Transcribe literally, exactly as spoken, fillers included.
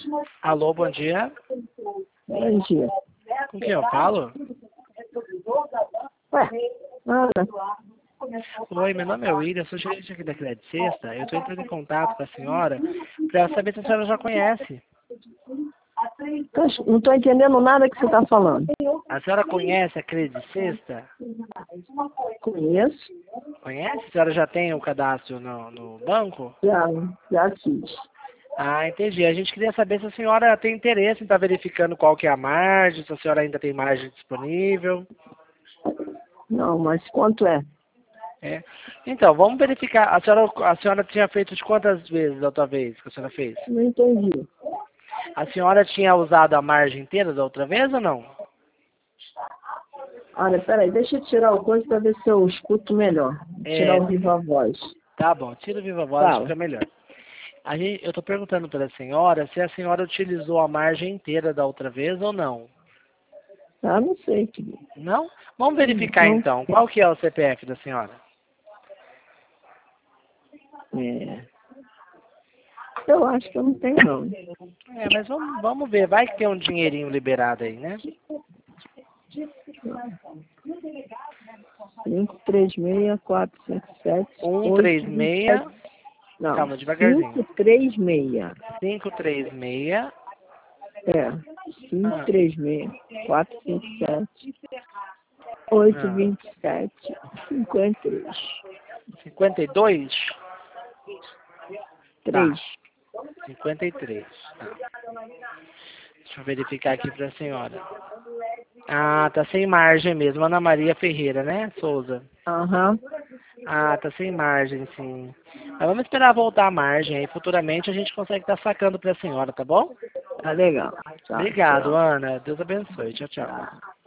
Alô, bom dia. Bom dia. Com quem eu falo? Ué, nada. Oi, meu nome é William, sou gerente aqui da Crédito Sexta. Eu estou entrando em contato com a senhora para saber se a senhora já conhece. Tô- Não estou entendendo nada que você está falando. A senhora conhece a Crédito Sexta? Conheço, Conhece? A senhora já tem o cadastro no, no banco? já, já fiz. Ah, entendi. A gente queria saber se a senhora tem interesse em estar verificando qual que é a margem, se a senhora ainda tem margem disponível. Não, mas quanto é? É. Então, vamos verificar. A senhora, a senhora tinha feito de quantas vezes da outra vez que a senhora fez? Não entendi. A senhora tinha usado a margem inteira da outra vez ou não? Olha, peraí, deixa eu tirar o coisa para ver se eu escuto melhor. Tirar É, o viva voz. tá bom, tira o viva voz, acho que Fala. fica melhor. A gente, eu estou perguntando para a senhora se a senhora utilizou a margem inteira da outra vez ou não. Ah, não sei, querido. Não? Vamos verificar Não. então. Qual que é o C P F da senhora? É, eu acho que eu não tenho, não. É, mas vamos, vamos ver. Vai que tem um dinheirinho liberado aí, né? cinco três seis, quatro cinco sete, Um, três, oito, seis. sete. Não, Calma, devagarzinho. cinco três seis. Cinco, três, seis. É, cinco Ah, três seis, quatro cinco sete, oito ah. vinte e sete, cinquenta e três. cinquenta e dois? Tá. três. cinquenta e três. Tá. Deixa eu verificar aqui para a senhora. Ah, tá sem margem mesmo. Ana Maria Ferreira, né, Souza? Aham. Ah, tá sem margem, sim. Mas vamos esperar voltar a margem aí. Futuramente a gente consegue estar sacando para a senhora, tá bom? Tá legal. Tchau, Obrigado, tchau. Ana. Deus abençoe. Tchau, tchau. Tá.